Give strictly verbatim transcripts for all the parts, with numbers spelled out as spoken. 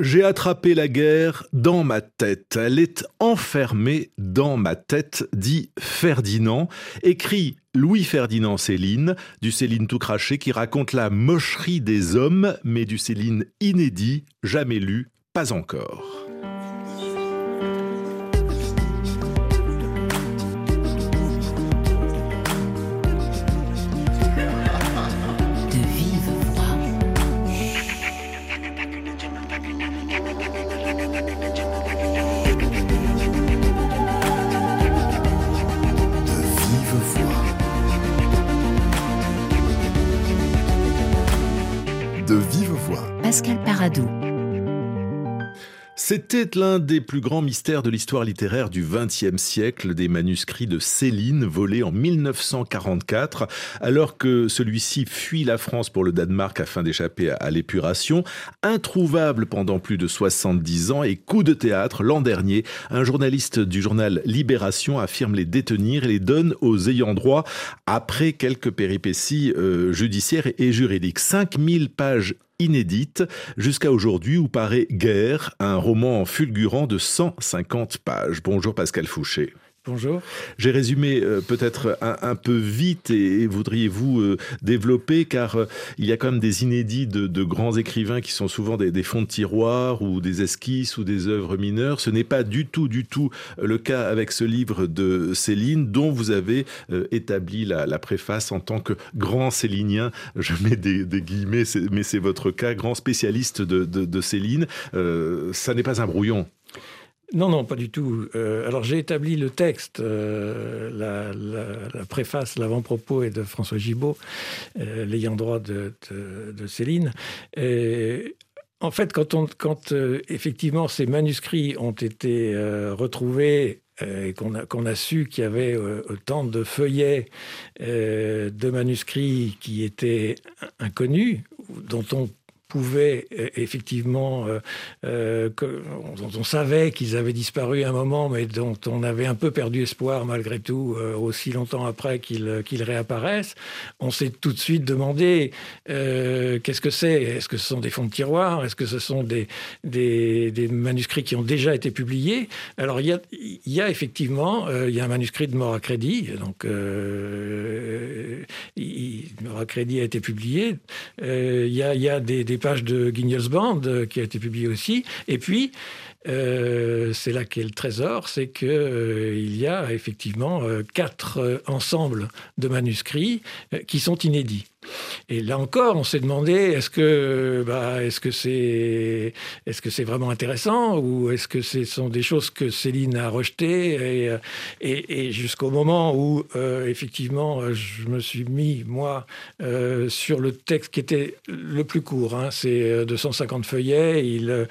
J'ai attrapé la guerre dans ma tête. Elle est enfermée dans ma tête, dit Ferdinand. Écrit Louis-Ferdinand Céline, du Céline tout craché qui raconte la mocherie des hommes, mais du Céline inédit, jamais lu, pas encore. De vive voix. Pascal Paradou. C'était l'un des plus grands mystères de l'histoire littéraire du vingtième siècle, des manuscrits de Céline volés en mille neuf cent quarante-quatre, alors que celui-ci fuit la France pour le Danemark afin d'échapper à l'épuration. Introuvable pendant plus de soixante-dix ans et coup de théâtre, l'an dernier, un journaliste du journal Libération affirme les détenir et les donne aux ayants droit après quelques péripéties euh, judiciaires et juridiques. cinq mille pages inédite, jusqu'à aujourd'hui où paraît Guerre, un roman fulgurant de cent cinquante pages. Bonjour Pascal Fouché. Bonjour. J'ai résumé euh, peut-être un, un peu vite et, et voudriez-vous euh, développer, car euh, il y a quand même des inédits de, de grands écrivains qui sont souvent des, des fonds de tiroir ou des esquisses ou des œuvres mineures. Ce n'est pas du tout, du tout le cas avec ce livre de Céline dont vous avez euh, établi la, la préface en tant que grand célinien. Je mets des, des guillemets, c'est, mais c'est votre cas, grand spécialiste de, de, de Céline. Euh, ça n'est pas un brouillon. Non, non, pas du tout. Euh, alors, j'ai établi le texte, euh, la, la, la préface, l'avant-propos est de François Gibault, euh, l'ayant droit de, de, de Céline. Et en fait, quand, on, quand euh, effectivement ces manuscrits ont été euh, retrouvés euh, et qu'on a, qu'on a su qu'il y avait euh, autant de feuillets euh, de manuscrits qui étaient inconnus, dont on pouvait effectivement, euh, euh, dont on savait qu'ils avaient disparu à un moment, mais dont on avait un peu perdu espoir malgré tout, euh, aussi longtemps après qu'ils, qu'ils réapparaissent. On s'est tout de suite demandé euh, qu'est-ce que c'est ? Est-ce que ce sont des fonds de tiroir ? Est-ce que ce sont des, des, des manuscrits qui ont déjà été publiés ? Alors il y a, il y a effectivement, euh, il y a un manuscrit de Mort à crédit, donc euh, il, Mort à crédit a été publié. Euh, il y a, il y a des, des pages de Guignolsband euh, qui a été publié aussi. Et puis, euh, c'est là qu'est le trésor, c'est qu'il euh, y a effectivement euh, quatre euh, ensembles de manuscrits euh, qui sont inédits. Et là encore, on s'est demandé est-ce que, bah, est-ce que c'est, est-ce que c'est vraiment intéressant ou est-ce que ce sont des choses que Céline a rejetées et, et, et jusqu'au moment où euh, effectivement je me suis mis moi euh, sur le texte qui était le plus court, hein, c'est deux cent cinquante feuillets, il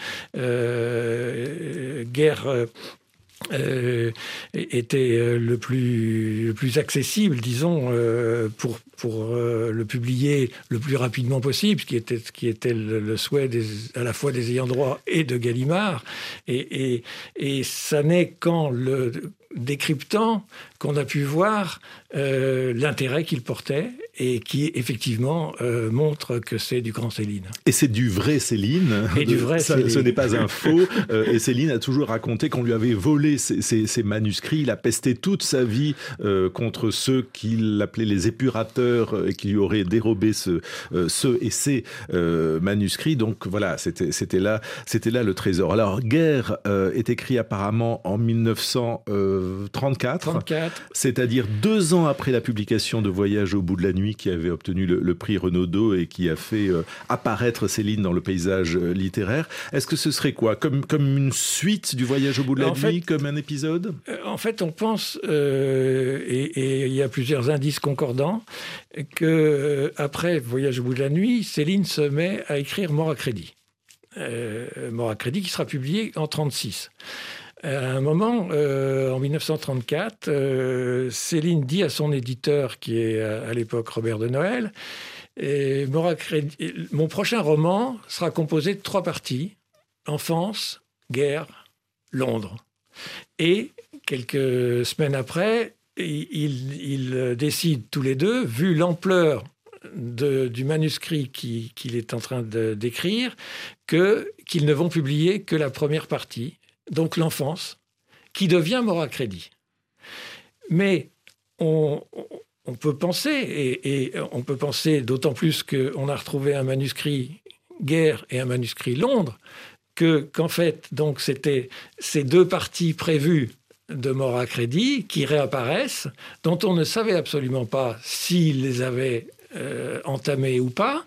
euh, guerre. Euh, Euh, était euh, le plus le plus accessible, disons, euh, pour pour euh, le publier le plus rapidement possible, ce qui était ce qui était le, le souhait des, à la fois des ayants droit et de Gallimard. Et et et ça n'est qu'en le décryptant qu'on a pu voir euh, l'intérêt qu'il portait et qui effectivement euh, montre que c'est du grand Céline. Et c'est du vrai Céline. Et du vrai ça, Céline. Ce n'est pas un faux. Euh, et Céline a toujours raconté qu'on lui avait volé ses, ses, ses manuscrits. Il a pesté toute sa vie euh, contre ceux qu'il appelait les épurateurs et qui lui auraient dérobé ce, euh, ceux et ces euh, manuscrits. Donc voilà, c'était, c'était, là, c'était là le trésor. Alors, Guerre euh, est écrit apparemment en mille neuf cent trente-quatre, trente-quatre. C'est-à-dire deux ans après la publication de Voyage au bout de la nuit, qui avait obtenu le, le prix Renaudot et qui a fait euh, apparaître Céline dans le paysage euh, littéraire. Est-ce que ce serait quoi, comme, comme une suite du Voyage au bout de la en nuit, fait, comme un épisode ? En fait, on pense, euh, et, et il y a plusieurs indices concordants, que euh, après Voyage au bout de la nuit, Céline se met à écrire Mort à crédit. Euh, Mort à crédit qui sera publié en trente-six. À un moment, euh, en mille neuf cent trente-quatre, euh, Céline dit à son éditeur, qui est à, à l'époque Robert de Noël, et mon prochain roman sera composé de trois parties, enfance, guerre, Londres. Et quelques semaines après, ils, ils décident tous les deux, vu l'ampleur de, du manuscrit qui, qu'il est en train de, d'écrire que, qu'ils ne vont publier que la première partie, donc l'enfance, qui devient mort à crédit. Mais on, on peut penser, et, et on peut penser d'autant plus qu'on a retrouvé un manuscrit Guerre et un manuscrit Londres, que, qu'en fait, donc, c'était ces deux parties prévues de mort à crédit qui réapparaissent, dont on ne savait absolument pas s'il les avait euh, entamées ou pas.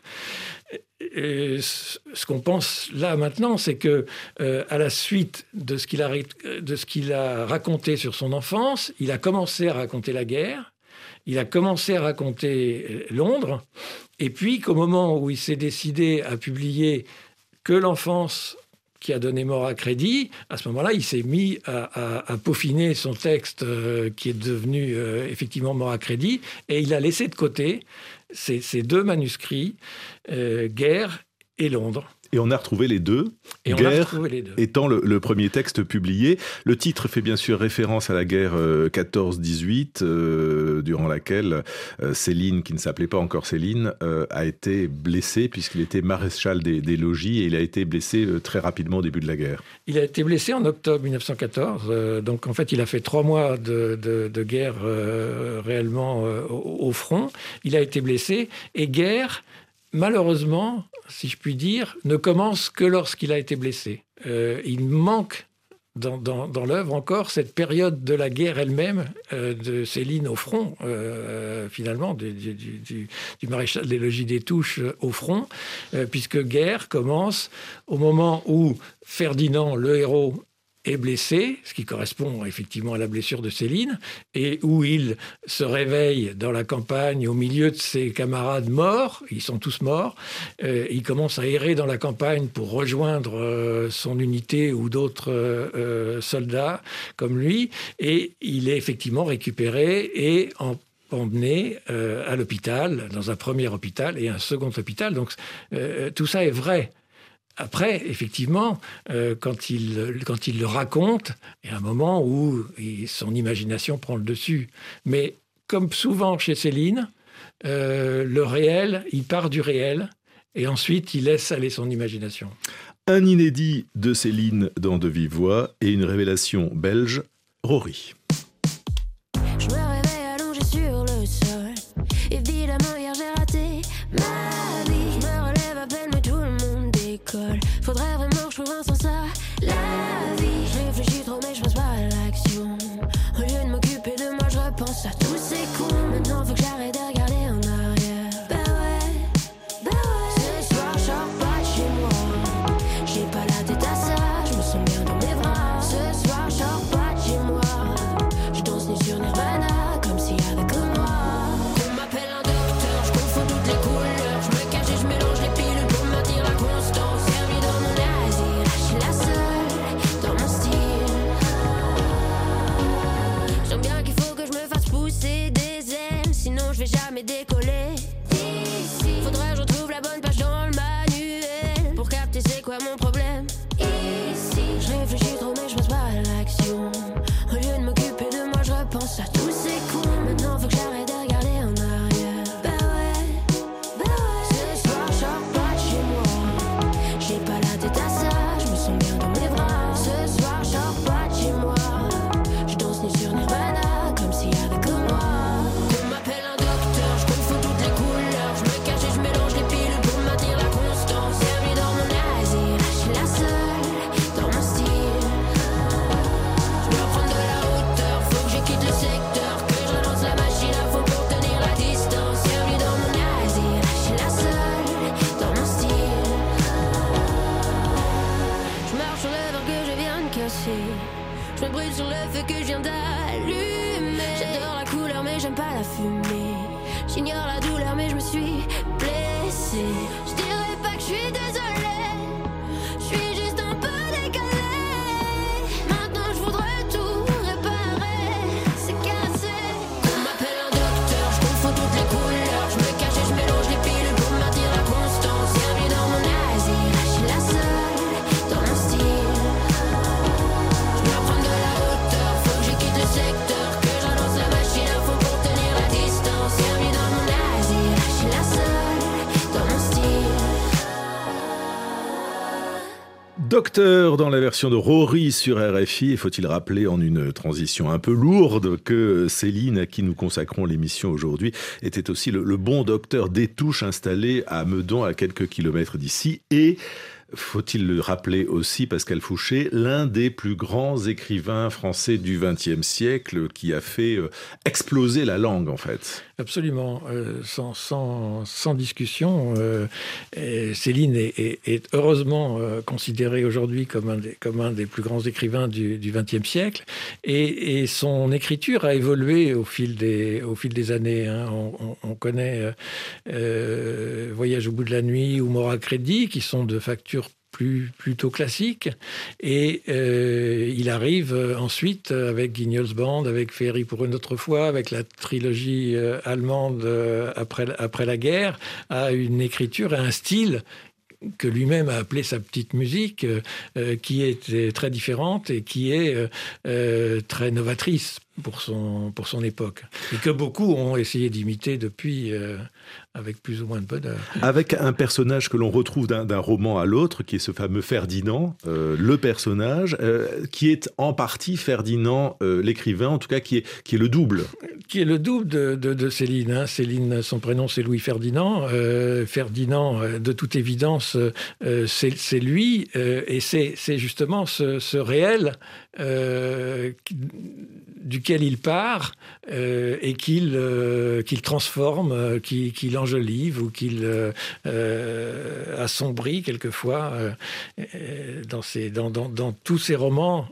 Et ce qu'on pense là maintenant, c'est que euh, à la suite de ce qu'il a, de ce qu'il a raconté sur son enfance, il a commencé à raconter la guerre, il a commencé à raconter Londres, et puis qu'au moment où il s'est décidé à publier que l'enfance qui a donné mort à crédit, à ce moment-là, il s'est mis à, à, à peaufiner son texte euh, qui est devenu euh, effectivement mort à crédit, et il a laissé de côté ces, ces deux manuscrits, euh, Guerre et Londres. Et on a retrouvé les deux, et on Guerre a retrouvé les deux. Étant le, le premier texte publié. Le titre fait bien sûr référence à la guerre euh, quatorze dix-huit, euh, durant laquelle euh, Céline, qui ne s'appelait pas encore Céline, euh, a été blessé, puisqu'il était maréchal des, des logis, et il a été blessé euh, très rapidement au début de la guerre. Il a été blessé en octobre mille neuf cent quatorze, euh, donc en fait il a fait trois mois de, de, de guerre euh, réellement euh, au, au front. Il a été blessé, et Guerre, malheureusement, si je puis dire, ne commence que lorsqu'il a été blessé. Euh, il manque dans, dans, dans l'œuvre encore cette période de la guerre elle-même, euh, de Céline au front, euh, finalement, du, du, du, du maréchal des logis des Touches au front, euh, puisque Guerre commence au moment où Ferdinand, le héros, est blessé, ce qui correspond effectivement à la blessure de Céline, et où il se réveille dans la campagne au milieu de ses camarades morts, ils sont tous morts, euh, il commence à errer dans la campagne pour rejoindre euh, son unité ou d'autres euh, soldats comme lui, et il est effectivement récupéré et en emmené euh, à l'hôpital, dans un premier hôpital et un second hôpital. Donc euh, tout ça est vrai. Après, effectivement, euh, quand, il, quand il le raconte, il y a un moment où il, son imagination prend le dessus. Mais comme souvent chez Céline, euh, le réel, il part du réel et ensuite il laisse aller son imagination. Un inédit de Céline dans De Vive Voix et une révélation belge, Rory. Je me réveille allongé sur le sol. Évidemment, hier j'ai raté ma vie. Je me relève à peine, mais tout le monde décolle. Faudrait vraiment que je trouve un sens à la vie. Je réfléchis trop, mais je pense pas à l'action. Au lieu de m'occuper de moi, je repense à tous ces cons. Maintenant, faut que j'arrête de regarder en arrière. Bah ouais, bah ouais. Ce soir, je sors pas de chez moi. J'ai pas la tête à ça, je me sens bien dans mes bras. Ce soir, je sors pas de chez moi. Je danse nu sur Nirvana, comme s'il y avait que moi. On m'appelle un docteur, je confonds toutes les couleurs. Je me cache et je mélange les pilules pour maintenir la constance. Servi dans mon asile, je suis la seule dans mon style. J'aime bien qu'il faut que je me fasse pousser des ailes, sinon je vais jamais décoller. Ici, faudrait que je retrouve la bonne page dans le manuel pour capter c'est quoi mon problème. Ici, je réfléchis trop mais je pense pas à l'action. Au lieu de m'occuper de moi, je repense à tous ces cons. Maintenant faut que j'arrête de regarder en arrière. Bah ouais, bah ouais. Ce soir je sors pas de chez moi. J'ai pas la tête à ça, je me sens bien dans mes bras. Ce soir je sors pas de chez moi. Je danse nu sur Nirvana, comme s'il y avait que moi. On m'appelle un docteur, je confonds toutes les couleurs. Je me cache et je mélange les pilules pour maintenir la constance. Servi dans mon asile, je suis la seule dans mon style. Je dois prendre de la hauteur, faut que je quitte le secteur, que je relance la machine à fond pour tenir la distance. Servi dans mon asile, je suis la seule dans mon style. Je marche sur l'œuvre que je viens de casser. Je me brûle sur le feu que je viens d'allumer. J'adore la couleur mais j'aime pas la fumée. J'ignore la douleur mais je me suis blessée. Je dirais pas que je suis désolée, je suis juste un peu décalée. Maintenant je voudrais tout réparer, c'est cassé. On m'appelle un docteur, je confonds toutes les couleurs. Je me cache et je mélange les pilules pour maintenir la constance. Servi dans mon asile, je suis la seule dans mon style. Je dois prendre de la hauteur, faut que je quitte le secteur, que je relance la machine à fond pour tenir la distance. Servi dans mon asile, je suis la seule Docteur dans la version de Rory sur R F I. Et faut-il rappeler en une transition un peu lourde que Céline, à qui nous consacrons l'émission aujourd'hui, était aussi le, le bon docteur Détouche installé à Meudon, à quelques kilomètres d'ici. Et faut-il le rappeler aussi, Pascal Fouché, l'un des plus grands écrivains français du vingtième siècle qui a fait euh, exploser la langue, en fait. Absolument, euh, sans, sans, sans discussion. Euh, Céline est, est, est heureusement euh, considéré aujourd'hui comme un, des, comme un des plus grands écrivains du vingtième siècle. Et, et son écriture a évolué au fil des, au fil des années. Hein. On, on, on connaît euh, Voyage au bout de la nuit ou Mort à crédit, qui sont de facture Plus, plutôt classique, et euh, il arrive ensuite avec Guignol's Band, avec Féerie pour une autre fois, avec la trilogie euh, allemande euh, après, après la guerre, à une écriture et un style que lui-même a appelé sa petite musique, euh, qui est très différente et qui est euh, euh, très novatrice pour son, pour son époque, et que beaucoup ont essayé d'imiter depuis, euh, avec plus ou moins de bonheur. Avec un personnage que l'on retrouve d'un, d'un roman à l'autre, qui est ce fameux Ferdinand, euh, le personnage, euh, qui est en partie Ferdinand, euh, l'écrivain, en tout cas qui est, qui est le double. Qui est le double de, de, de Céline. Hein. Céline, son prénom c'est Louis Ferdinand. Euh, Ferdinand, de toute évidence, euh, c'est, c'est lui, euh, et c'est, c'est justement ce, ce réel euh, qui, duquel il part euh, et qu'il, euh, qu'il transforme, euh, qu'il, qu'il enjolive ou qu'il euh, euh, assombrit quelquefois euh, dans, ses, dans, dans, dans tous ses romans.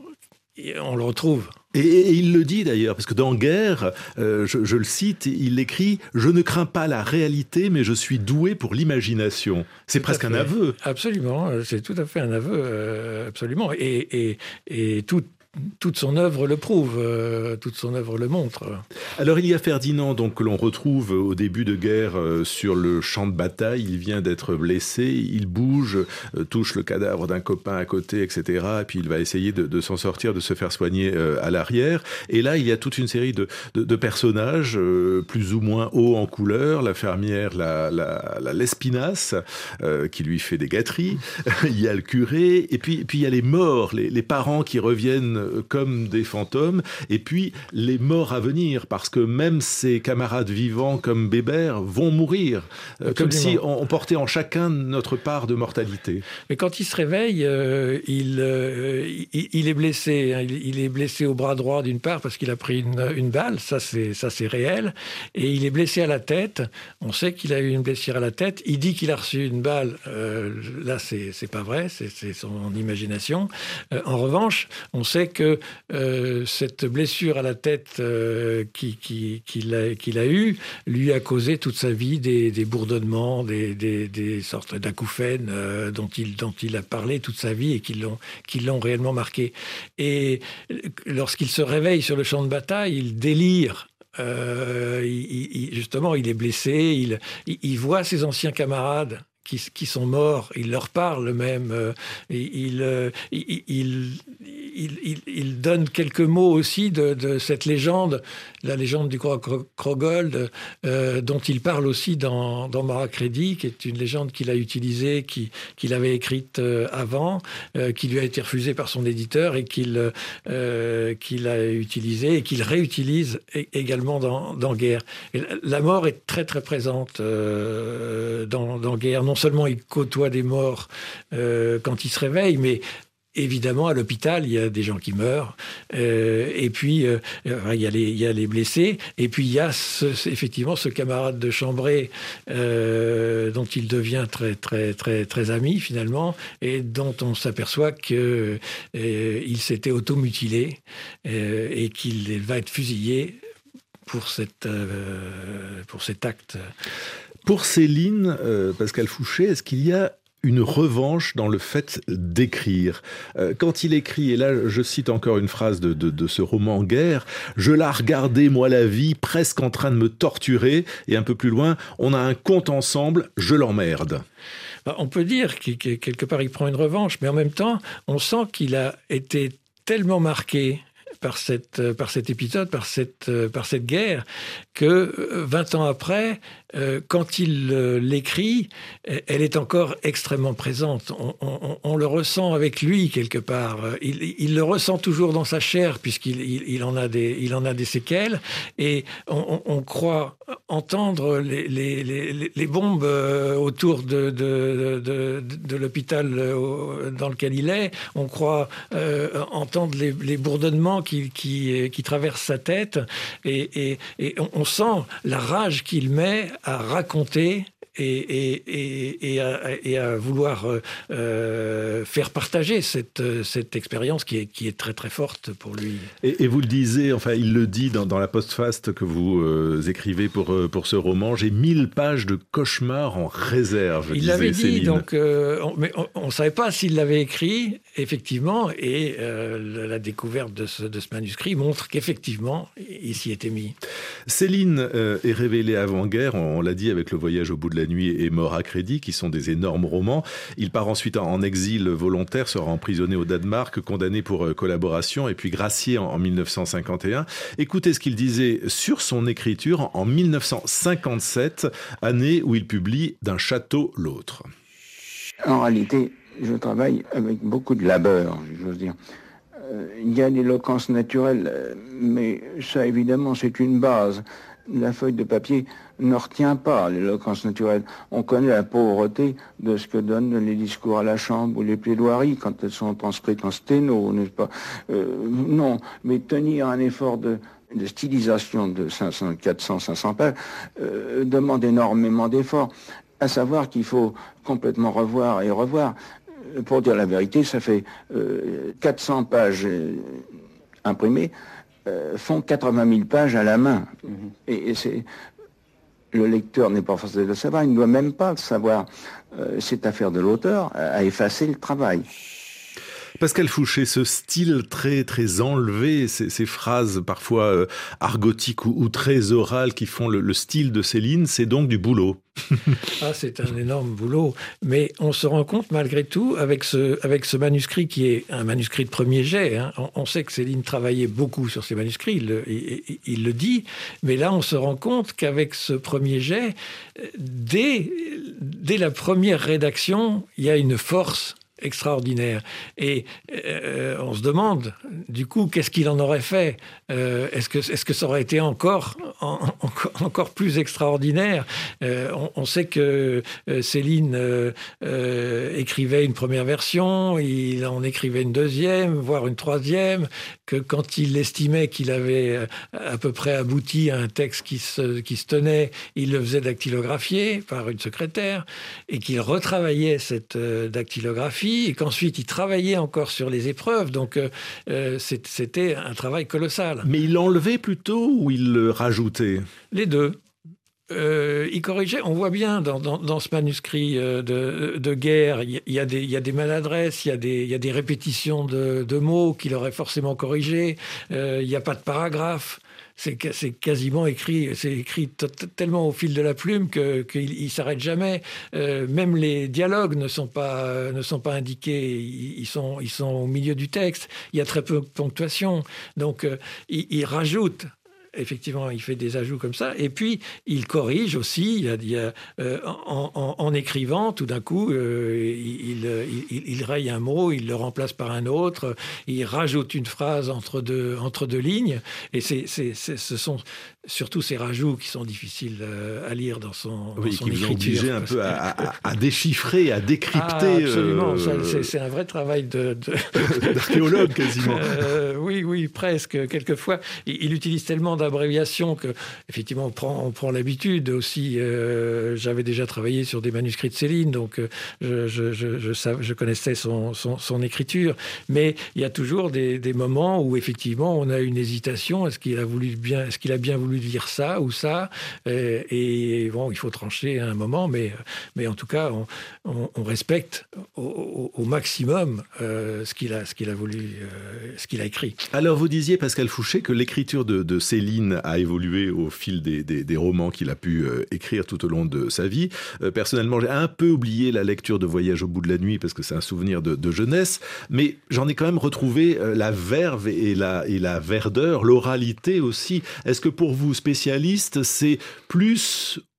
On le retrouve. Et, et il le dit d'ailleurs, parce que dans Guerre, euh, je, je le cite, il écrit « Je ne crains pas la réalité, mais je suis doué pour l'imagination ». C'est tout presque un aveu. Absolument, c'est tout à fait un aveu, euh, absolument. Et, et, et tout Toute son œuvre le prouve, euh, toute son œuvre le montre. Alors il y a Ferdinand, donc, que l'on retrouve au début de Guerre euh, sur le champ de bataille. Il vient d'être blessé, il bouge, euh, touche le cadavre d'un copain à côté, et cetera. Et puis il va essayer de, de s'en sortir, de se faire soigner euh, à l'arrière. Et là, il y a toute une série de, de, de personnages euh, plus ou moins hauts en couleur. La fermière, la, la, la Lespinasse, euh, qui lui fait des gâteries. Il y a le curé, et puis, et puis il y a les morts, les, les parents qui reviennent comme des fantômes, et puis les morts à venir, parce que même ses camarades vivants comme Bébert vont mourir, euh, comme si on, on portait en chacun notre part de mortalité. Mais quand il se réveille, euh, il, euh, il, il est blessé. Hein. Il, il est blessé au bras droit d'une part parce qu'il a pris une, une balle, ça c'est, ça c'est réel, et il est blessé à la tête. On sait qu'il a eu une blessure à la tête. Il dit qu'il a reçu une balle. Euh, là, c'est, c'est pas vrai, c'est, c'est son imagination. Euh, en revanche, on sait que euh, cette blessure à la tête euh, qui, qui, qu'il a, qu'il a eue lui a causé toute sa vie des, des bourdonnements, des, des, des sortes d'acouphènes euh, dont, il, dont il a parlé toute sa vie et qui l'ont, qui l'ont réellement marqué. Et lorsqu'il se réveille sur le champ de bataille, il délire. Euh, il, il, justement, il est blessé, il, il, il voit ses anciens camarades Qui, qui sont morts, il leur parle même, euh, il, euh, il, il, il, il, il donne quelques mots aussi de, de cette légende, la légende du Krogold, euh, dont il parle aussi dans, dans Mort à crédit, qui est une légende qu'il a utilisée, qui, qu'il avait écrite euh, avant, euh, qui lui a été refusée par son éditeur et qu'il, euh, qu'il a utilisée et qu'il réutilise également dans, dans Guerre. Et la mort est très très présente euh, dans, dans Guerre. Non seulement il côtoie des morts euh, quand il se réveille, mais évidemment, à l'hôpital, il y a des gens qui meurent, euh, et puis euh, il, y a les, il y a les blessés, et puis il y a ce, effectivement ce camarade de chambrée euh, dont il devient très, très, très, très ami finalement, et dont on s'aperçoit qu'il euh, s'était automutilé euh, et qu'il va être fusillé pour, cette, euh, pour cet acte. Pour Céline, euh, Pascal Fouché, est-ce qu'il y a une revanche dans le fait d'écrire. Euh, quand il écrit, et là je cite encore une phrase de, de, de ce roman Guerre, « Je la regardais, moi la vie, presque en train de me torturer », et un peu plus loin, « On a un compte ensemble, je l'emmerde ». On peut dire que quelque part il prend une revanche, mais en même temps, on sent qu'il a été tellement marqué par, cette, par cet épisode, par cette, par cette guerre, que vingt ans après, euh, quand il euh, l'écrit, elle est encore extrêmement présente. On, on, on le ressent avec lui quelque part. Il, il le ressent toujours dans sa chair puisqu'il il, il en a des, il en a des séquelles. Et on, on croit entendre les, les, les, les bombes autour de, de, de, de, de l'hôpital dans lequel il est. On croit euh, entendre les, les bourdonnements qui, qui, qui traversent sa tête. Et, et, et on, on sent la rage qu'il met à raconter et, et, et, et, à, et à vouloir euh, faire partager cette, cette expérience qui est, qui est très très forte pour lui. Et, et vous le disiez, enfin il le dit dans, dans la postface que vous euh, écrivez pour, pour ce roman, j'ai mille pages de cauchemars en réserve. Il l'avait dit, Céline. donc, euh, on, mais on ne savait pas s'il l'avait écrit, effectivement, et euh, la découverte de ce, de ce manuscrit montre qu'effectivement, il s'y était mis. Céline euh, est révélée avant-guerre, on, on l'a dit avec Le Voyage au bout de la nuit et Mort à crédit, qui sont des énormes romans. Il part ensuite en exil volontaire, sera emprisonné au Danemark, condamné pour collaboration, et puis gracié en mille neuf cent cinquante et un. Écoutez ce qu'il disait sur son écriture en mille neuf cent cinquante-sept, année où il publie D'un château l'autre. En réalité, je travaille avec beaucoup de labeur, j'ose dire. Euh, il y a l'éloquence naturelle, mais ça, évidemment, c'est une base. La feuille de papier ne retient pas l'éloquence naturelle. On connaît la pauvreté de ce que donnent les discours à la Chambre ou les plaidoiries quand elles sont transcrites en sténo, n'est-ce pas ? euh, Non, mais tenir un effort de, de stylisation de cinq cents, quatre cents, cinq cents pages euh, demande énormément d'efforts, à savoir qu'il faut complètement revoir et revoir. Pour dire la vérité, ça fait euh, quatre cents pages euh, imprimées, Euh, font quatre-vingt mille pages à la main. Mmh. Et, et c'est, le lecteur n'est pas forcé de le savoir, il ne doit même pas le savoir. Euh, c'est affaire de l'auteur à, à effacer le travail. Pascal Fouché, ce style très très enlevé, ces, ces phrases parfois euh, argotiques ou, ou très orales qui font le, le style de Céline, c'est donc du boulot. Ah, c'est un énorme boulot. Mais on se rend compte malgré tout, avec ce, avec ce manuscrit qui est un manuscrit de premier jet, hein, on, on sait que Céline travaillait beaucoup sur ces manuscrits, il, il, il le dit, mais là on se rend compte qu'avec ce premier jet, dès, dès la première rédaction, il y a une force extraordinaire. Et euh, on se demande, du coup, qu'est-ce qu'il en aurait fait ? euh, Est-ce que, est-ce que ça aurait été encore, en, encore, encore plus extraordinaire ? euh, on, on sait que euh, Céline euh, euh, écrivait une première version, il en écrivait une deuxième, voire une troisième, que quand il estimait qu'il avait à peu près abouti à un texte qui se, qui se tenait, il le faisait dactylographier par une secrétaire, et qu'il retravaillait cette euh, dactylographie, et qu'ensuite il travaillait encore sur les épreuves. Donc euh, c'était un travail colossal. Mais il l'enlevait plutôt ou il le rajoutait ? Les deux. Euh, il corrigeait, on voit bien dans, dans, dans ce manuscrit euh, de, de guerre, il y, y, a des, il y a des maladresses, il y a des, il y a des répétitions de, de mots qu'il aurait forcément corrigés, euh, il n'y a pas de paragraphe. C'est, c'est quasiment écrit, c'est écrit t- tellement au fil de la plume que, qu'il ne s'arrête jamais. Euh, même les dialogues ne sont pas, ne sont pas indiqués, ils, ils, sont, ils sont au milieu du texte. Il y a très peu de ponctuation. Donc, euh, il, il rajoute. Effectivement, il fait des ajouts comme ça. Et puis, il corrige aussi. Il y a, il y a, euh, en, en, en écrivant, tout d'un coup, euh, il, il, il raye un mot, il le remplace par un autre. Il rajoute une phrase entre deux, entre deux lignes. Et c'est, c'est, c'est, ce sont surtout ces rajouts qui sont difficiles à lire dans son, oui, dans son qui écriture. vous obligez un peu à, à, à déchiffrer, à décrypter. Ah, absolument. Euh... Ça, c'est, c'est un vrai travail de, de... d'archéologue, quasiment. Euh, oui, oui, presque. Quelquefois, il, il utilise tellement d'abréviations que, effectivement, on prend, on prend l'habitude aussi. Euh, j'avais déjà travaillé sur des manuscrits de Céline, donc euh, je, je, je, je, sav- je connaissais son, son, son écriture. Mais il y a toujours des, des moments où, effectivement, on a une hésitation. Est-ce qu'il a voulu bien, est-ce qu'il a bien voulu dire ça ou ça ? Et, et bon, il faut trancher à un moment, mais, mais en tout cas, on, on, on respecte au, au, au maximum euh, ce qu'il a, ce qu'il a voulu, euh, ce qu'il a écrit. Alors, vous disiez, Pascal Fouché, que l'écriture de, de Céline a évolué au fil des, des, des romans qu'il a pu euh, écrire tout au long de sa vie. Euh, personnellement, j'ai un peu oublié la lecture de Voyage au bout de la nuit parce que c'est un souvenir de, de jeunesse, mais j'en ai quand même retrouvé euh, la verve et la, et la verdeur, l'oralité aussi. Est-ce que pour vous, spécialistes, c'est plus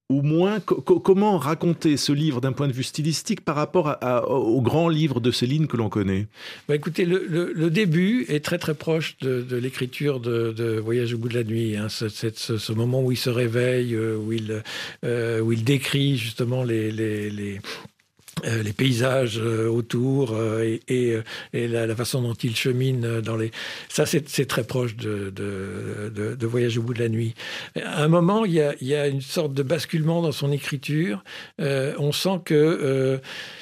ou moins. Co- comment raconter ce livre d'un point de vue stylistique par rapport à, à, au grand livre de Céline que l'on connaît ? Bah écoutez, le, le, le début est très très proche de, de l'écriture de, de Voyage au bout de la nuit. Hein. Ce, ce, ce moment où il se réveille, où il, euh, où il décrit justement les... les, les... Euh, les paysages euh, autour euh, et, et, et la, la façon dont il chemine dans les... Ça, c'est, c'est très proche de, de, de, de Voyage au bout de la nuit. À un moment, il y a, il y a une sorte de basculement dans son écriture. Euh, on sent que... Euh,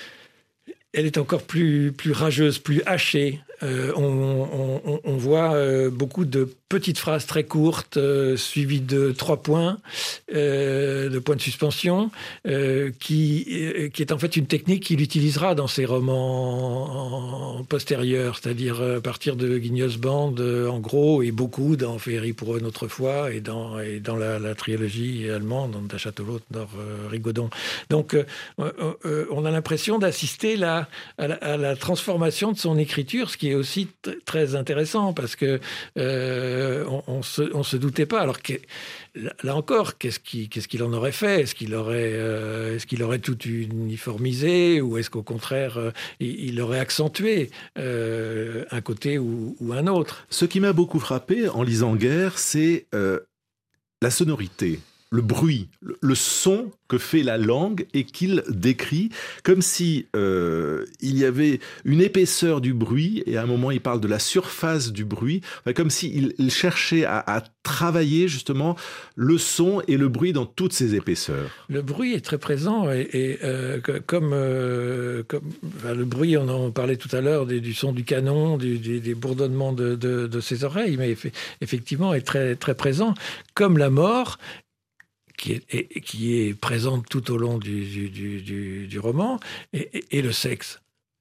elle est encore plus, plus rageuse, plus hachée. Euh, on, on, on voit euh, beaucoup de petites phrases très courtes, euh, suivies de trois points, euh, de points de suspension, euh, qui, euh, qui est en fait une technique qu'il utilisera dans ses romans en, en postérieurs, c'est-à-dire à partir de Guignos Band, euh, en gros, et beaucoup dans Féerie pour une autre fois, et dans, et dans la, la trilogie allemande, dans Da Château-L'Autre, dans euh, Rigaudon. Donc, euh, euh, on a l'impression d'assister là, à, la, à la transformation de son écriture, ce qui est aussi t- très intéressant, parce que euh, on, on, se, on se doutait pas. Alors que, là encore, qu'est-ce, qui, qu'est-ce qu'il en aurait fait ? Est-ce qu'il aurait, euh, est-ce qu'il aurait tout uniformisé, ou est-ce qu'au contraire, euh, il, il aurait accentué euh, un côté ou, ou un autre ? Ce qui m'a beaucoup frappé en lisant Guerre, c'est euh, la sonorité, le bruit, le, le son que fait la langue et qu'il décrit, comme si euh, il y avait une épaisseur du bruit, et à un moment il parle de la surface du bruit, enfin, comme s'il il cherchait à, à travailler justement le son et le bruit dans toutes ses épaisseurs. Le bruit est très présent, et, et euh, comme, euh, comme enfin, le bruit, on en parlait tout à l'heure, du, du son du canon, du, du, des bourdonnements de, de, de ses oreilles, mais effectivement est très, très présent, comme la mort, qui est, et, qui est présente tout au long du, du, du, du roman, et, et, et le sexe.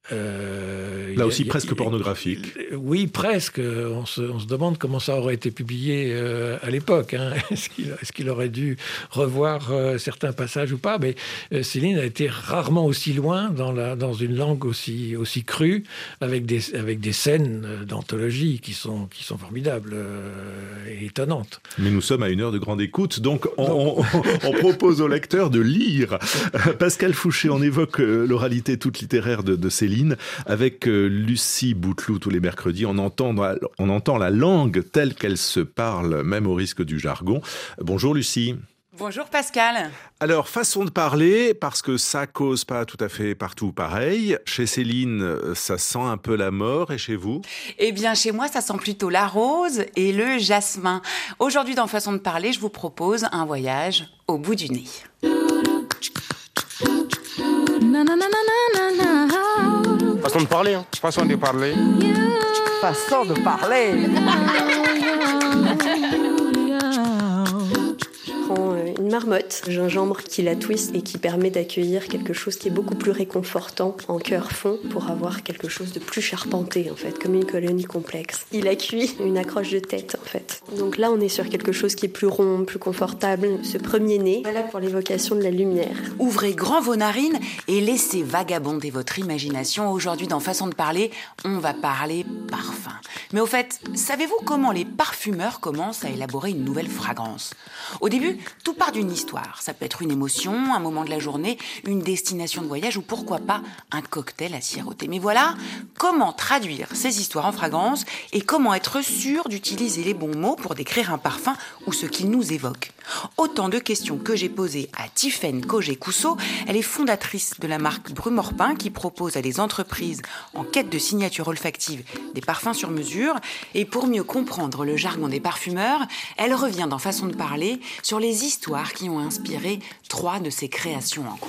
Euh, Là a, aussi a, presque a, pornographique. Oui, presque. On se, on se demande comment ça aurait été publié euh, à l'époque. Hein. Est-ce qu'il, est-ce qu'il aurait dû revoir euh, certains passages ou pas ? Mais euh, Céline a été rarement aussi loin dans, la, dans une langue aussi, aussi crue, avec des, avec des scènes d'anthologie qui sont, qui sont formidables euh, et étonnantes. Mais nous sommes à une heure de grande écoute, donc on, on, on propose au lecteur de lire. Pascal Fouché, on évoque l'oralité toute littéraire de, de Céline. Avec euh, Lucie Bouteloup tous les mercredis, on entend, on entend la langue telle qu'elle se parle, même au risque du jargon. Bonjour Lucie. Bonjour Pascal. Alors, façon de parler, parce que ça cause pas tout à fait partout pareil. Chez Céline, ça sent un peu la mort, et chez vous ? Eh bien, chez moi, ça sent plutôt la rose et le jasmin. Aujourd'hui, dans Façon de parler, je vous propose un voyage au bout du nez. Façon de parler, hein. Façon de parler. Façon de parler. Je prends une marmotte, gingembre qui la twist et qui permet d'accueillir quelque chose qui est beaucoup plus réconfortant en cœur fond pour avoir quelque chose de plus charpenté en fait, comme une colonie complexe. Il a cuit une accroche de tête en fait. Donc là on est sur quelque chose qui est plus rond, plus confortable, ce premier nez. Voilà pour l'évocation de la lumière. Ouvrez grand vos narines et laissez vagabonder votre imagination. Aujourd'hui dans Façon de parler, on va parler parfum. Mais au fait, savez-vous comment les parfumeurs commencent à élaborer une nouvelle fragrance ? Au début, tout part d'une histoire. Ça peut être une émotion, un moment de la journée, une destination de voyage ou pourquoi pas un cocktail à siroter. Mais voilà, comment traduire ces histoires en fragrance et comment être sûr d'utiliser les bons mots pour décrire un parfum ou ce qu'il nous évoque. Autant de questions que j'ai posées à Tiffaine Cogé-Cousseau. Elle est fondatrice de la marque Brumorpin qui propose à des entreprises en quête de signature olfactive des parfums sur mesure. Et pour mieux comprendre le jargon des parfumeurs, elle revient dans Façon de parler sur les histoires qui ont inspiré trois de ses créations en cours.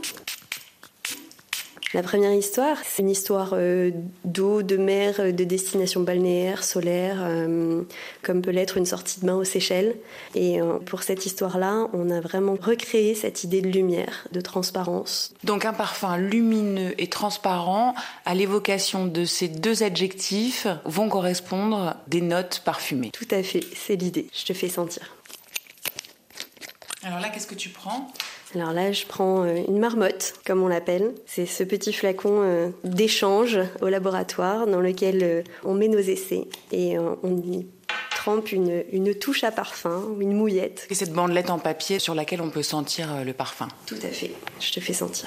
La première histoire, c'est une histoire euh, d'eau, de mer, de destination balnéaire, solaire, euh, comme peut l'être une sortie de bain aux Seychelles. Et euh, pour cette histoire-là, on a vraiment recréé cette idée de lumière, de transparence. Donc un parfum lumineux et transparent, à l'évocation de ces deux adjectifs, vont correspondre des notes parfumées. Tout à fait, c'est l'idée. Je te fais sentir. Alors là, qu'est-ce que tu prends ? Alors là, je prends une marmotte, comme on l'appelle. C'est ce petit flacon d'échange au laboratoire dans lequel on met nos essais et on y trempe une, une touche à parfum ou une mouillette. Et cette bandelette en papier sur laquelle on peut sentir le parfum. Tout à fait, je te fais sentir.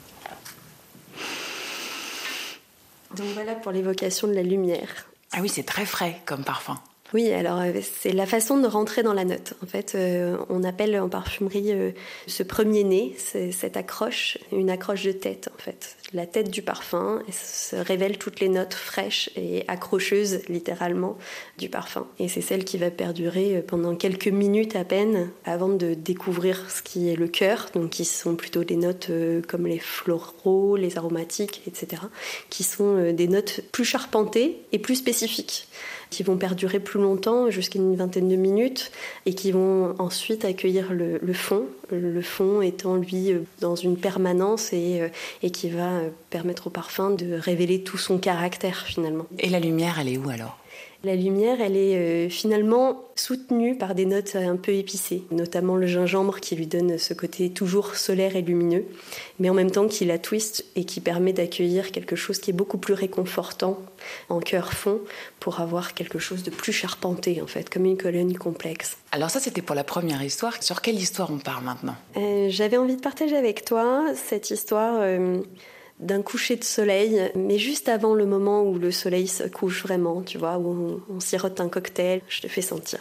Donc voilà pour l'évocation de la lumière. Ah oui, c'est très frais comme parfum. Oui, alors c'est la façon de rentrer dans la note. En fait, euh, on appelle en parfumerie euh, ce premier nez, c'est, cette accroche, une accroche de tête en fait. La tête du parfum se révèle toutes les notes fraîches et accrocheuses littéralement du parfum. Et c'est celle qui va perdurer pendant quelques minutes à peine avant de découvrir ce qui est le cœur, donc qui sont plutôt des notes euh, comme les floraux, les aromatiques, et cetera, qui sont euh, des notes plus charpentées et plus spécifiques, qui vont perdurer plus longtemps, jusqu'à une vingtaine de minutes, et qui vont ensuite accueillir le, le fond, le fond étant, lui, dans une permanence et, et qui va permettre au parfum de révéler tout son caractère, finalement. Et la lumière, elle est où, alors ? La lumière, elle est euh, finalement soutenue par des notes un peu épicées, notamment le gingembre qui lui donne ce côté toujours solaire et lumineux, mais en même temps qui la twist et qui permet d'accueillir quelque chose qui est beaucoup plus réconfortant en cœur fond pour avoir quelque chose de plus charpenté, en fait, comme une colonne complexe. Alors ça, c'était pour la première histoire. Sur quelle histoire on parle maintenant ? euh, J'avais envie de partager avec toi cette histoire... Euh, d'un coucher de soleil, mais juste avant le moment où le soleil se couche vraiment, tu vois, où on, on sirote un cocktail, je te fais sentir.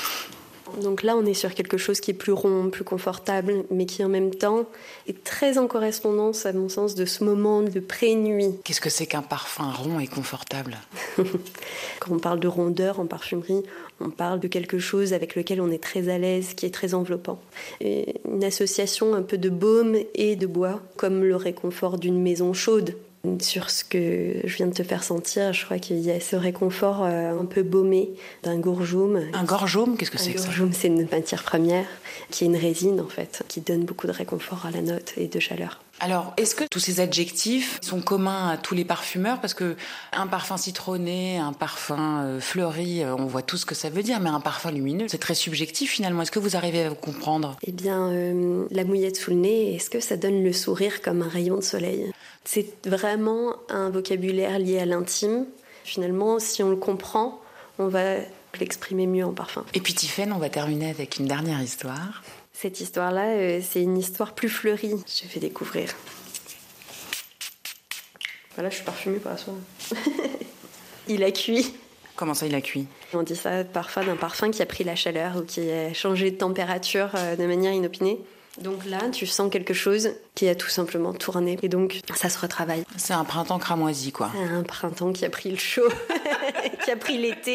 Donc là, on est sur quelque chose qui est plus rond, plus confortable, mais qui en même temps est très en correspondance, à mon sens, de ce moment de pré-nuit. Qu'est-ce que c'est qu'un parfum rond et confortable ? Quand on parle de rondeur en parfumerie, on parle de quelque chose avec lequel on est très à l'aise, qui est très enveloppant. Et une association un peu de baume et de bois, comme le réconfort d'une maison chaude. Sur ce que je viens de te faire sentir, je crois qu'il y a ce réconfort euh, un peu baumé d'un gourjoum. Un gourjoum, qu'est-ce que c'est que ça ? Un gourjoum, c'est une matière première qui est une résine en fait, qui donne beaucoup de réconfort à la note et de chaleur. Alors, est-ce que tous ces adjectifs sont communs à tous les parfumeurs ? Parce que un parfum citronné, un parfum euh, fleuri, euh, on voit tout ce que ça veut dire, mais un parfum lumineux, c'est très subjectif finalement. Est-ce que vous arrivez à vous comprendre ? Eh bien, euh, la mouillette sous le nez, est-ce que ça donne le sourire comme un rayon de soleil ? C'est vraiment un vocabulaire lié à l'intime. Finalement, si on le comprend, on va l'exprimer mieux en parfum. Et puis Tiffaine, on va terminer avec une dernière histoire. Cette histoire-là, euh, c'est une histoire plus fleurie. Je te fais découvrir. Voilà, je suis parfumée pour la soirée. Il a cuit. Comment ça, il a cuit ? On dit ça parfois d'un parfum qui a pris la chaleur ou qui a changé de température euh, de manière inopinée. Donc là, tu sens quelque chose qui a tout simplement tourné. Et donc, ça se retravaille. C'est un printemps cramoisi, quoi. C'est un printemps qui a pris le chaud, qui a pris l'été.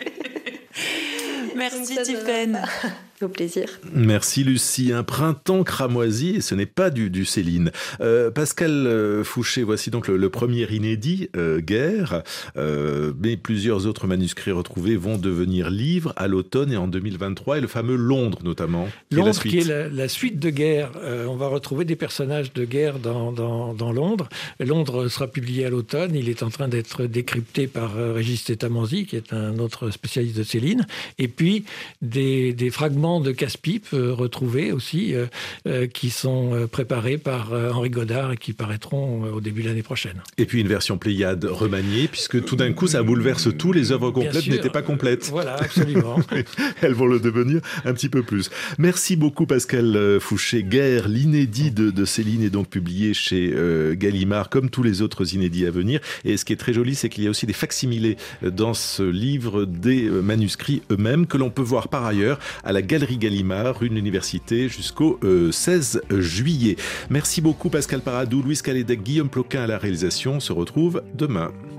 Merci Tiffaine. Au plaisir. Merci Lucie. Un printemps cramoisi, et ce n'est pas du, du Céline. Euh, Pascal euh, Fouché, voici donc le, le premier inédit, euh, Guerre. Euh, mais plusieurs autres manuscrits retrouvés vont devenir livres à l'automne et en deux mille vingt-trois, et le fameux Londres notamment. Qui Londres, est la suite. qui est la, la suite de Guerre. Euh, on va retrouver des personnages de Guerre dans, dans, dans Londres. Londres sera publié à l'automne. Il est en train d'être décrypté par euh, Régis Tetamanzi, qui est un autre spécialiste de Céline. Et puis, des, des fragments de casse-pipe euh, retrouvés aussi, euh, euh, qui sont euh, préparés par euh, Henri Godard et qui paraîtront euh, au début de l'année prochaine. Et puis une version Pléiade remaniée, puisque tout d'un coup, ça bouleverse tout. Les œuvres complètes n'étaient pas complètes. Voilà, absolument. Elles vont le devenir un petit peu plus. Merci beaucoup Pascal Fouché. Guerre, l'inédit de, de Céline est donc publié chez euh, Gallimard, comme tous les autres inédits à venir. Et ce qui est très joli, c'est qu'il y a aussi des facsimilés dans ce livre, des manuscrits eux-mêmes, que l'on peut voir par ailleurs à la Galerie Gallimard, rue de l'Université, jusqu'au euh, seize juillet. Merci beaucoup Pascal Paradou, Louise Calédec, Guillaume Ploquin à la réalisation. On se retrouve demain.